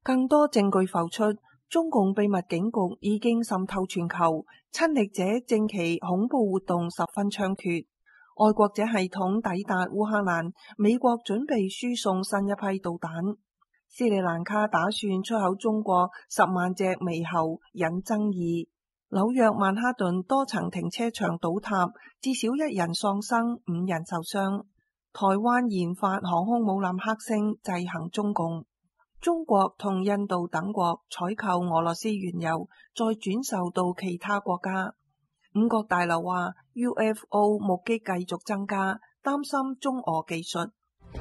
更多證據浮出，中共秘密警局已經滲透全球，親歷者正其恐怖活動十分猖獗。愛國者系統抵達烏克蘭，美國準備輸送新一批導彈。斯里蘭卡打算出口中國10萬隻獼猴，引爭議。紐約曼哈頓多層停車場倒塌，至少1人喪生，5人受傷。台灣研發航空母艦黑星制衡中共。中國同印度等國採購俄羅斯原油，再轉售到其他國家。五角大樓話 UFO 目擊繼續增加，擔心中俄技術。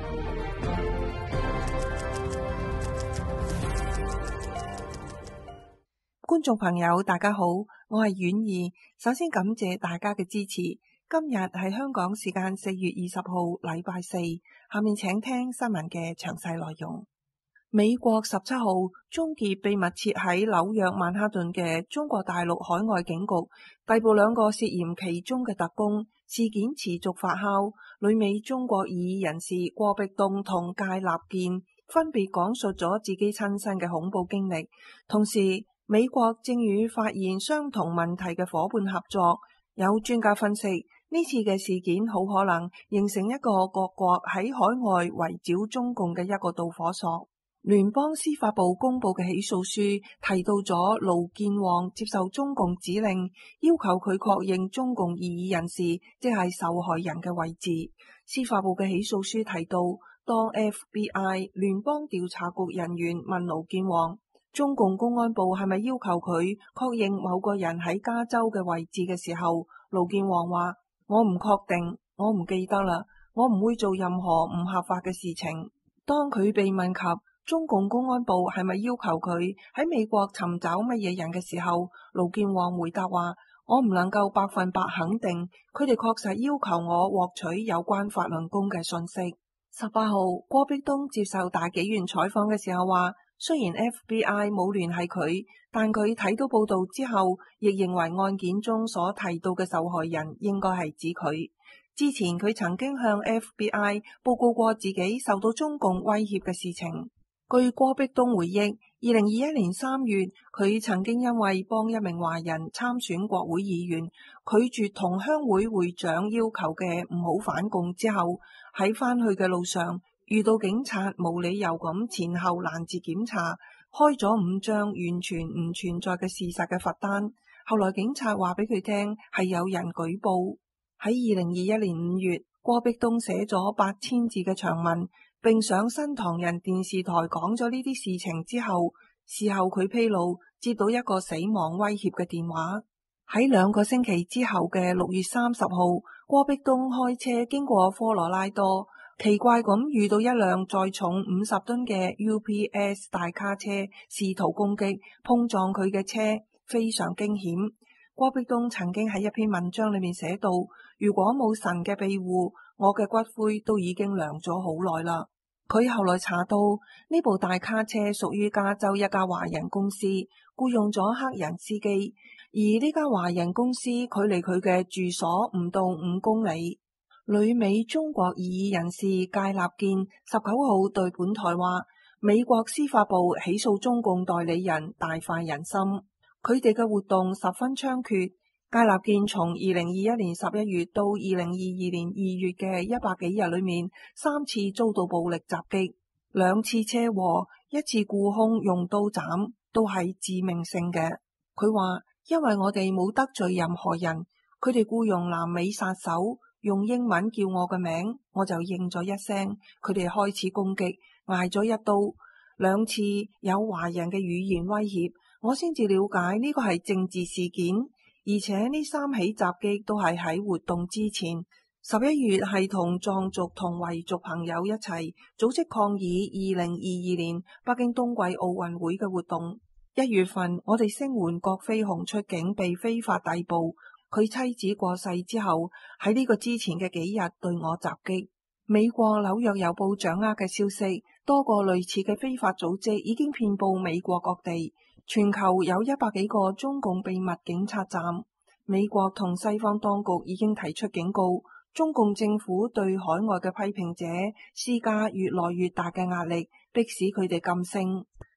觀眾朋友大家好，我係婉兒，首先感謝大家嘅支持。今日係香港時間4月20號禮拜四，下面請聽新聞嘅詳細內容。美國17號終結秘密設喺紐約曼哈頓嘅中國大陸海外警局，逮捕2個涉嫌其中嘅特工。事件持續發酵，旅美中國異議人士郭碧東同芥立健分別講述咗自己親身嘅恐怖經歷。同時，美國正與發現相同問題嘅夥伴合作。有專家分析，呢次嘅事件好可能形成一個各國喺海外圍剿中共嘅一個導火索。聯邦司法部公布嘅起訴書提到咗盧健旺接受中共指令，要求佢確認中共異議人士，即係受害人嘅位置。司法部嘅起訴書提到，當 FBI 聯邦調查局人員問盧健旺，中共公安部係咪要求佢確認某個人喺加州嘅位置嘅時候，盧健旺話：我唔確定，我唔記得啦，我唔會做任何唔合法嘅事情。當佢被問及中共公安部係咪要求佢喺美國尋找乜嘢人嘅時候，盧健旺回答話：我唔能夠100%肯定，佢哋確實要求我獲取有關法輪功嘅信息。18號，郭碧東接受大紀元採訪嘅時候話，雖然 FBI 冇聯繫佢，但佢睇到報道之後，亦認為案件中所提到嘅受害人應該係指佢。之前佢曾經向 FBI 報告過自己受到中共威脅嘅事情。據郭碧東回憶，2021年3月，佢曾經因為幫一名華人參選國會議員，拒絕同鄉會會長要求嘅唔好反共之後，喺返去嘅路上遇到警察無理由咁前後攔截檢查，開咗5張完全唔存在嘅事實嘅罰單。後來警察話俾佢聽係有人舉報。喺2021年5月，郭碧東寫咗8000字嘅長文，並上新唐人電視台講咗呢啲事情之後，事後佢披露接到一個死亡威脅嘅電話。喺2個星期之後嘅6月30號，郭碧東開車經過科羅拉多，奇怪咁遇到一輛載重50噸嘅 UPS 大卡車，試圖攻擊碰撞佢嘅車，非常驚險。郭碧東曾經喺一篇文章裏面寫到，如果冇神嘅庇護，我嘅骨灰都已經涼咗好耐啦。佢後來查到呢部大卡車屬於加州一家華人公司，僱用咗黑人司機，而呢家華人公司距離佢嘅住所唔到5公里。旅美中國異議人士芥立健19號對本台話，美國司法部起訴中共代理人大快人心，佢哋嘅活動十分猖獗。芥立健從2021年11月到2022年2月嘅100幾日裏面，3次遭到暴力襲擊，2次車禍，1次雇兇用刀斬，都係致命性嘅。佢話，因為我哋冇得罪任何人，佢哋僱用南美殺手，用英文叫我嘅名，我就應咗一聲，佢哋開始攻擊，挨咗一刀，2次有華人嘅語言威脅，我先至了解呢個係政治事件。而且呢3起襲擊都係喺活動之前，11月係同藏族同維族朋友一齊組織抗議2022年北京冬季奧運會嘅活動。1月份我哋聲援郭飛雄出境被非法逮捕，佢妻子過世之後，喺呢個之前嘅幾日對我襲擊。美國紐約郵報掌握嘅消息，多個類似嘅非法組織已經遍佈美國各地。全球有100幾個中共秘密警察站，美國同西方當局已經提出警告，中共政府對海外嘅批評者施加越來越大嘅壓力，迫使佢哋噤聲。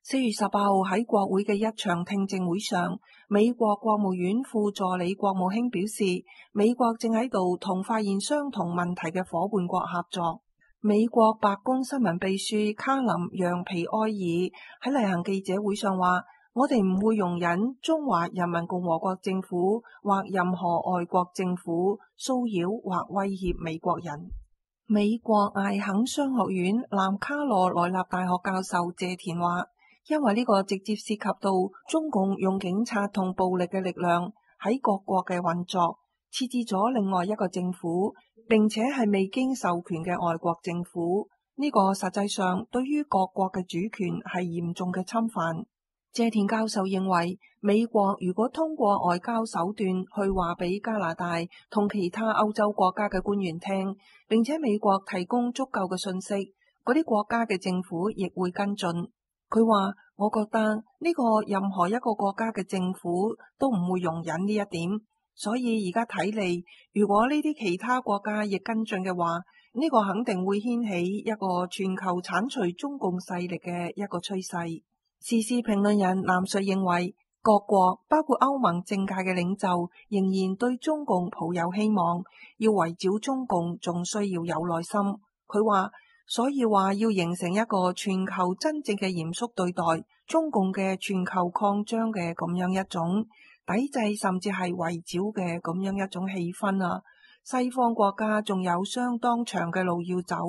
4月18號喺國會嘅一場聽證會上，美國國務院副助理國務卿表示，美國正喺度同發現相同問題嘅夥伴國合作。美國白宮新聞秘書卡林讓皮埃爾喺例行記者會上話，我哋唔會容忍中華人民共和國政府或任何外國政府騷擾或威脅美國人。美國艾肯商學院南卡羅來納大學教授謝田話，因為呢個直接涉及到中共用警察同暴力嘅力量喺各國嘅運作，設置咗另外一個政府，並且係未經授權嘅外國政府。呢個實際上對於各國嘅主權係嚴重嘅侵犯。謝田教授認為，美國如果通過外交手段去話俾加拿大同其他歐洲國家嘅官員聽，並且美國提供足夠嘅信息，嗰啲國家嘅政府亦會跟進。佢話，我覺得呢個任何一個國家嘅政府都唔會容忍呢一點，所以而家睇嚟，如果呢啲其他國家亦跟進嘅話，呢個肯定會掀起一個全球剷除中共勢力嘅一個趨勢。時事評論人藍瑞認為，各國包括歐盟政界嘅領袖仍然對中共抱有希望，要圍剿中共仲需要有耐心。佢話，所以話要形成一個全球真正嘅嚴肅對待中共嘅全球擴張嘅咁樣一種抵制，甚至係圍剿嘅咁樣一種氣氛啊！西方國家仲有相當長嘅路要走。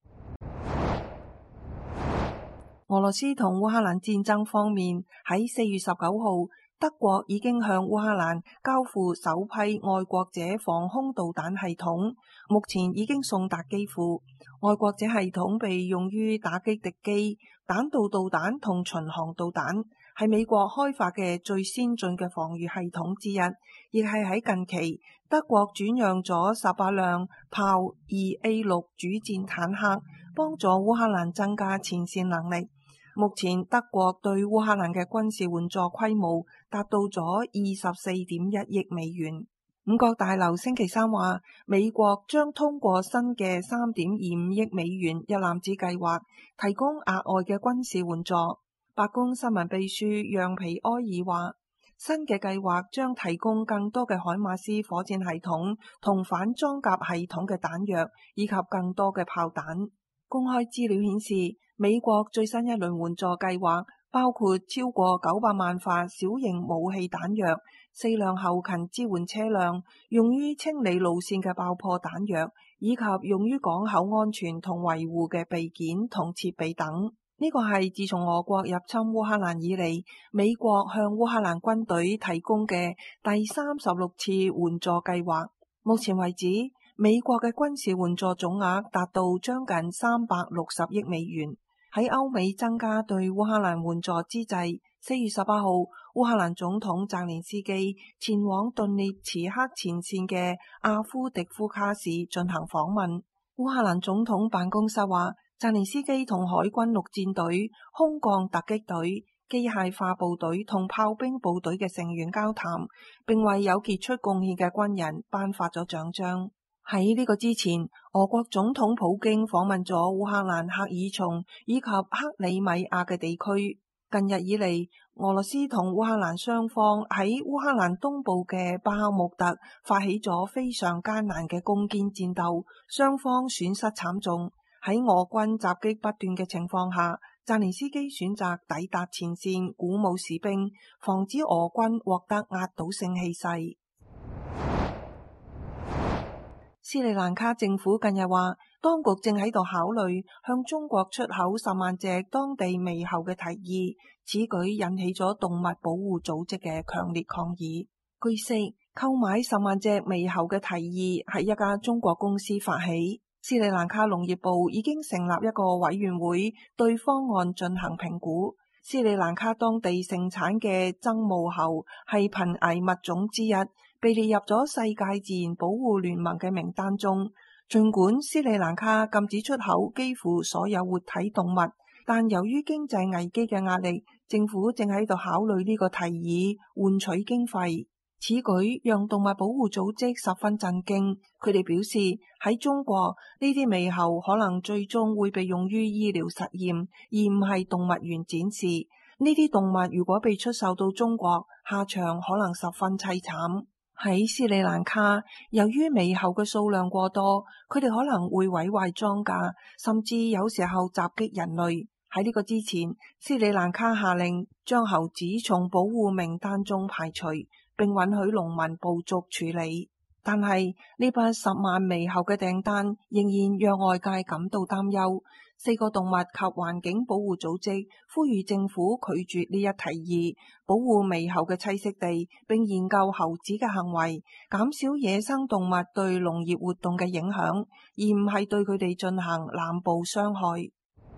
俄羅斯同烏克蘭戰爭方面，喺4月19號，德國已經向烏克蘭交付首批愛國者防空導彈系統，目前已經送達基輔。愛國者系統被用於打擊敵機、彈道導彈同巡航導彈，係美國開發嘅最先進嘅防禦系統之一，亦係喺近期德國轉讓咗18輛豹 2A6 主戰坦克，幫助烏克蘭增加前線能力。目前德國對烏克蘭嘅軍事援助規模達到咗24.1億美元。五角大樓星期三話，美國將通過新嘅3.25億美元一攬子計劃，提供額外嘅軍事援助。白宮新聞秘書讓皮埃爾話，新嘅計劃將提供更多嘅海馬斯火箭系統同反裝甲系統嘅彈藥，以及更多嘅炮彈。公開資料顯示，美國最新一輪援助計劃包括超過900萬發小型武器彈藥、4輛後勤支援車輛、用於清理路線嘅爆破彈藥，以及用於港口安全同維護嘅備件同設備等。呢個係自從俄國入侵烏克蘭以嚟，美國向烏克蘭軍隊提供嘅第36次援助計劃。目前為止，美國嘅軍事援助總額達到將近360億美元。喺歐美增加對烏克蘭援助之際，4月18號，烏克蘭總統澤連斯基前往頓涅茨克前線嘅阿夫迪夫卡市進行訪問。烏克蘭總統辦公室話，澤連斯基同海軍陸戰隊、空降突擊隊、機械化部隊同炮兵部隊嘅成員交談，並為有傑出貢獻嘅軍人頒發咗獎章。喺呢個之前，俄國總統普京訪問咗烏克蘭赫爾松以及克里米亞嘅地區。近日以嚟，俄羅斯同烏克蘭雙方喺烏克蘭東部嘅巴赫穆特發起咗非常艱難嘅攻堅戰鬥，雙方損失慘重。喺俄軍襲擊不斷嘅情況下，澤連斯基選擇抵達前線鼓舞士兵，防止俄軍獲得壓倒性氣勢。斯里蘭卡政府近日話，當局正喺度考慮向中國出口10萬隻當地獼猴嘅提議，此舉引起咗動物保護組織嘅強烈抗議。據悉，購買10萬隻獼猴嘅提議係一家中國公司發起。斯里蘭卡農業部已經成立一個委員會對方案進行評估。斯里蘭卡當地盛產嘅增毛猴係瀕危物種之一，被列入咗世界自然保護聯盟嘅名單中。儘管斯里蘭卡禁止出口幾乎所有活體動物，但由於經濟危機嘅壓力，政府正喺度考慮呢個提議換取經費。此舉讓動物保護組織十分震驚，佢哋表示喺中國呢啲獼猴可能最終會被用於醫療實驗，而唔係動物園展示。 呢啲動物如果被出售到中國，下場可能十分淒慘。喺斯里蘭卡，由於獼猴嘅數量過多，佢哋可能會毀壞莊稼，甚至有時候襲擊人類。喺呢個之前，斯里蘭卡下令將猴子從保護名單中排除，並允許農民部族處理。但係呢筆10萬獼猴嘅訂單仍然讓外界感到擔憂。4個動物及環境保護組織呼籲政府拒絕呢一提議，保護獼猴嘅棲息地，並研究猴子嘅行為，減少野生動物對農業活動嘅影響，而唔係對佢哋進行濫捕傷害。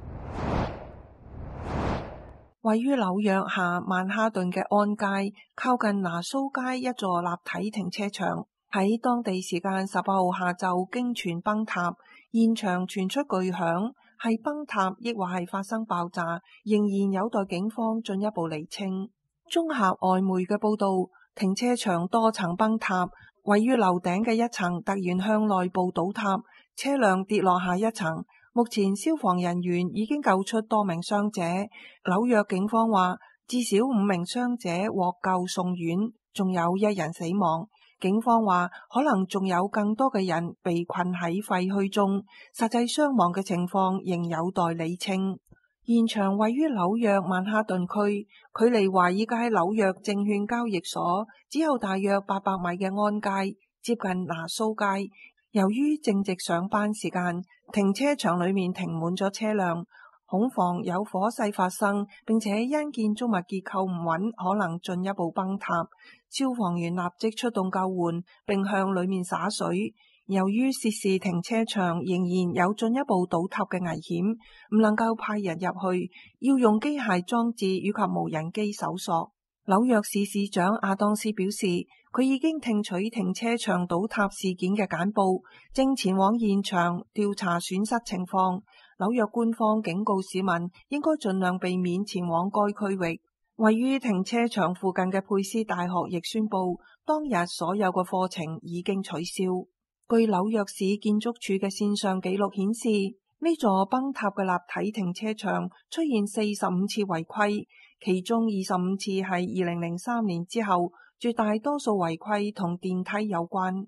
位於紐約下曼哈頓嘅安街，靠近拿蘇街一座立體停車場，喺當地時間18號下晝經傳崩塌，現場傳出巨響。係崩塌抑或係發生爆炸，仍然有待警方進一步釐清。綜合外媒嘅報道，停車場多層崩塌，位於樓頂嘅一層突然向內部倒塌，車輛跌落下一層。目前消防人員已經救出多名傷者。紐約警方話，至少5名傷者獲救送院，仲有1人死亡。警方話，可能仲有更多嘅人被困喺廢墟中，實際傷亡嘅情況仍有待理清。現場位於紐約曼哈頓區，距離華爾街紐約證券交易所只有大約800米嘅安街，接近拿蘇街。由於正值上班時間，停車場裏面停滿咗車輛，恐防有火勢發生，並且因建築物結構唔穩，可能進一步崩塌。消防員立即出動救援，並向裏面灑水。由於涉事停車場仍然有進一步倒塌嘅危險，唔能夠派人入去，要用機械裝置以及無人機搜索。紐約市市長亞當斯表示，佢已經聽取停車場倒塌事件嘅簡報，正前往現場調查損失情況。紐約官方警告市民應該盡量避免前往該區域。位於停車場附近嘅佩斯大學亦宣布，當日所有嘅課程已經取消。據紐約市建築署嘅線上記錄顯示，呢座崩塌嘅立體停車場出現45次違規，其中25次係2003年之後，絕大多數違規同電梯有關。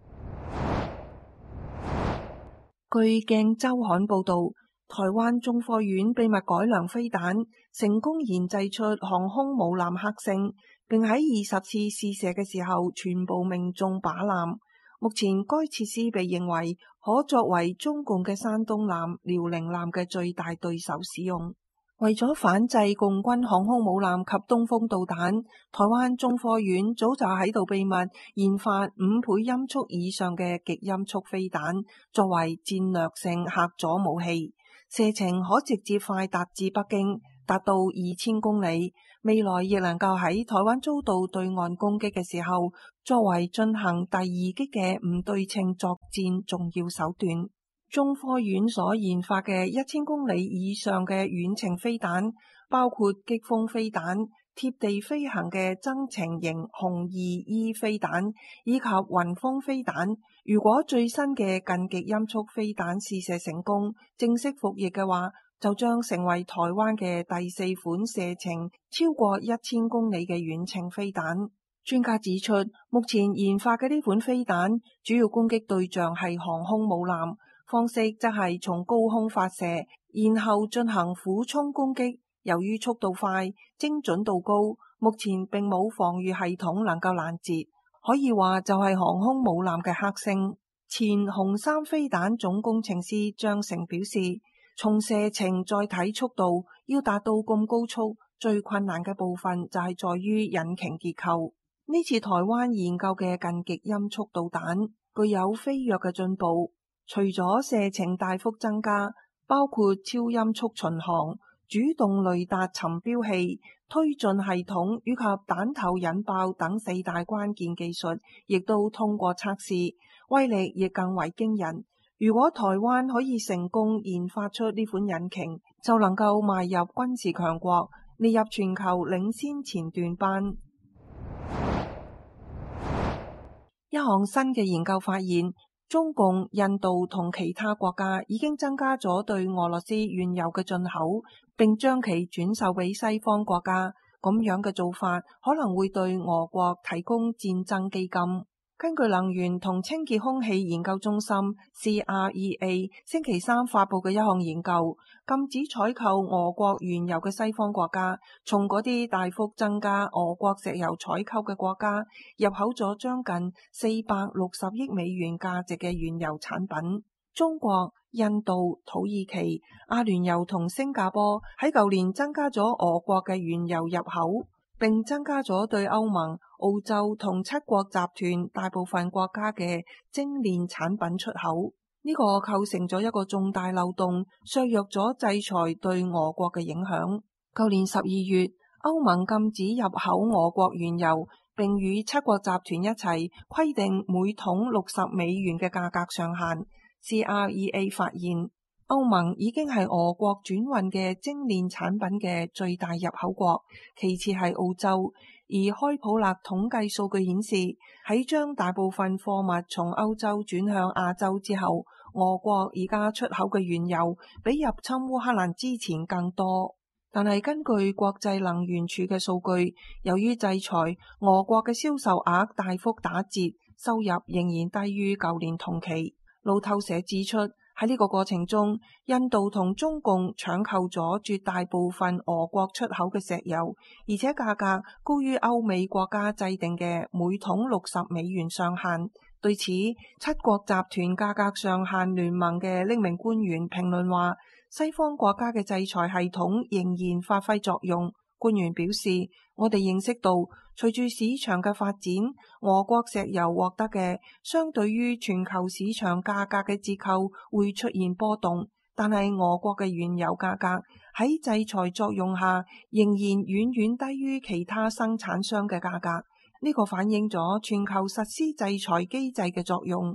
據鏡週刊報道，台灣中科院秘密改良飛彈，成功研製出航空母艦克星，並喺20次試射嘅時候全部命中靶艦。目前該設施被認為可作為中共嘅山東艦、遼寧艦嘅最大對手使用。為咗反制共軍航空母艦及東風導彈，台灣中科院早就喺度秘密研發5倍音速以上嘅極音速飛彈，作為戰略性嚇阻武器，射程可直接快達至北京，達到2000公里。未來亦能夠喺台灣遭到對岸攻擊嘅時候，作為進行第二擊嘅唔對稱作戰重要手段。中科院所研發嘅1000公里以上嘅遠程飛彈，包括擊風飛彈、貼地飛行嘅增程型紅2E飛彈以及雲峰飛彈。如果最新嘅近極音速飛彈試射成功，正式服役嘅話，就將成為台灣嘅第4款射程超過1000公里嘅遠程飛彈。專家指出，目前研發嘅呢款飛彈主要攻擊對象係航空母艦，方式則係從高空發射，然後進行俯衝攻擊。由於速度快、精準度高，目前並冇防禦系統能夠攔截，可以話就係航空母艦嘅克星。前紅三飛彈總工程師張成表示，從射程再睇速度，要達到咁高速，最困難嘅部分就係在於引擎結構。呢次台灣研究嘅近極音速導彈具有飛躍嘅進步，除咗射程大幅增加，包括超音速巡航、主動雷達尋標器、推進系統以及彈頭引爆等4大關鍵技術，亦都通過測試，威力亦更為驚人。如果台灣可以成功研發出呢款引擎，就能夠邁入軍事強國，列入全球領先前段班。一項新嘅研究發現， 中共、印度同其他國家已經增加咗對俄羅斯原油嘅進口，並將其轉售俾西方國家。咁樣嘅做法可能會對俄國提供戰爭基金。根據能源同清潔空氣研究中心 CREA 星期三發佈嘅一項研究，禁止採購俄國原油嘅西方國家，從嗰啲大幅增加俄國石油採購嘅國家入口咗將近460億美元價值嘅原油產品。中國、印度、土耳其、阿聯酋同新加坡喺舊年增加咗俄國嘅原油入口，並增加咗對歐盟、澳洲同七國集團大部分國家嘅精煉產品出口。呢個構成咗一個重大漏洞，削弱咗制裁對俄國嘅影響。舊年12月，歐盟禁止入口俄國原油，並與七國集團一齊規定每桶60美元嘅價格上限。CREA 發現，歐盟已經係俄國轉運嘅精煉產品嘅最大入口國，其次係澳洲。而開普勒統計數據顯示，喺將大部分貨物從歐洲轉向亞洲之後，俄國而家出口嘅原油比入侵烏克蘭之前更多。但係根據國際能源署嘅數據，由於制裁，俄國嘅銷售額大幅打折，收入仍然低於舊年同期。路透社指出，喺呢個過程中，印度同中共搶購咗絕大部分俄國出口嘅石油，而且價格高於歐美國家制定嘅每桶60美元上限。對此，七國集團價格上限聯盟嘅匿名官員評論話，西方國家嘅制裁系統仍然發揮作用。官員表示，我哋認識到，隨住市場嘅發展，俄國石油獲得嘅相對於全球市場價格嘅折扣會出現波動，但係俄國嘅原油價格喺制裁作用下仍然遠遠低於其他生產商嘅價格。呢個反映咗全球實施制裁機制嘅作用。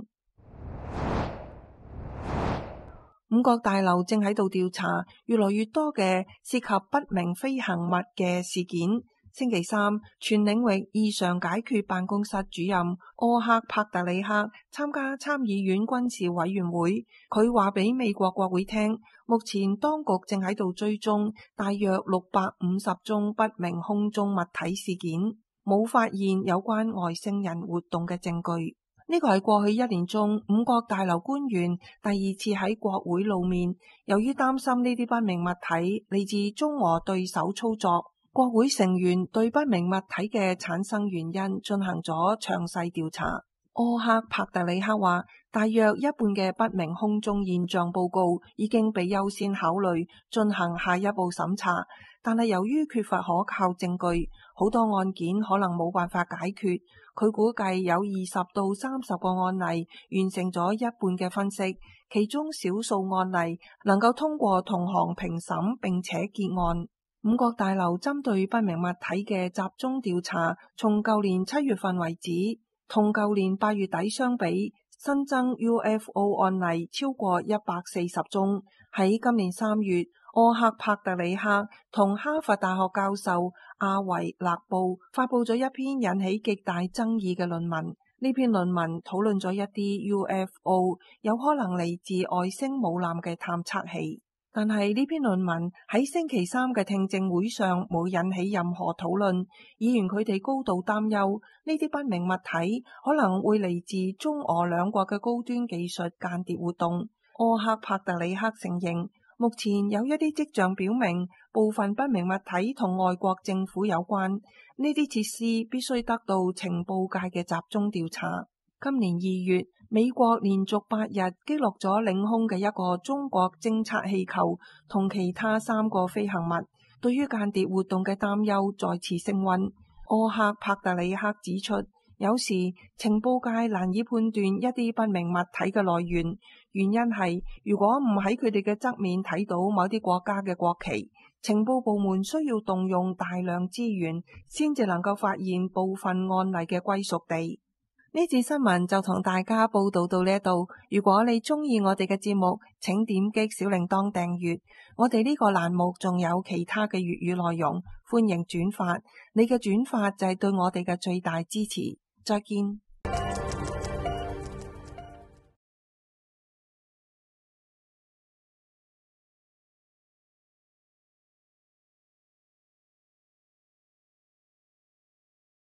五角大樓正喺度調查越來越多嘅涉及不明飛行物嘅事件。星期三，全領域異常解決辦公室主任柯克帕特里克參加參議院軍事委員會，佢話俾美國國會聽，目前當局正喺度追蹤大約650宗不明空中物體事件，冇發現有關外星人活動嘅證據。呢個係過去1年中五角大樓官員第2次喺國會露面。由於擔心呢啲不明物體嚟自中俄對手操作，國會成員對不明物體嘅產生原因進行咗詳細調查。柯克帕特里克話，大約一半嘅不明空中現象報告已經被優先考慮進行下一步審查，但係由於缺乏可靠證據，好多案件可能冇辦法解決。佢估計有20到30個案例完成咗一半嘅分析，其中少數案例能夠通過同行評審並且結案。五角大樓針對不明物體嘅集中調查，從舊年7月份為止，同舊年8月底相比，新增 UFO 案例超過140宗。喺今年3月，柯克帕特里克同哈佛大學教授阿維勒布發佈咗一篇引起極大爭議嘅論文。呢篇論文討論咗一啲 UFO 有可能嚟自外星母艦嘅探測器，但係呢篇論文喺星期三嘅聽證會上冇引起任何討論。議員佢哋高度擔憂呢啲不明物體可能會嚟自中俄兩國嘅高端技術間諜活動。柯克帕特里克承認，目前有一啲跡象表明部分不明物體同外國政府有關，呢啲設施必須得到情報界嘅集中調查。今年2月，美國連續8日擊落咗領空嘅一個中國偵察氣球同其他3個飛行物，對於間諜活動嘅擔憂再次升溫。柯克帕特里克指出，有時情報界難以判斷一啲不明物體嘅來源，原因係如果唔喺佢哋嘅側面睇到某啲國家嘅國旗，情報部門需要動用大量資源先至能夠發現部分案例嘅歸屬地。呢節新聞就同大家報道到呢度。如果你中意我哋嘅節目，請點擊小鈴鐺訂閱。我哋呢個欄目仲有其他嘅粵語內容，歡迎轉發。你嘅轉發就係對我哋嘅最大支持。再見。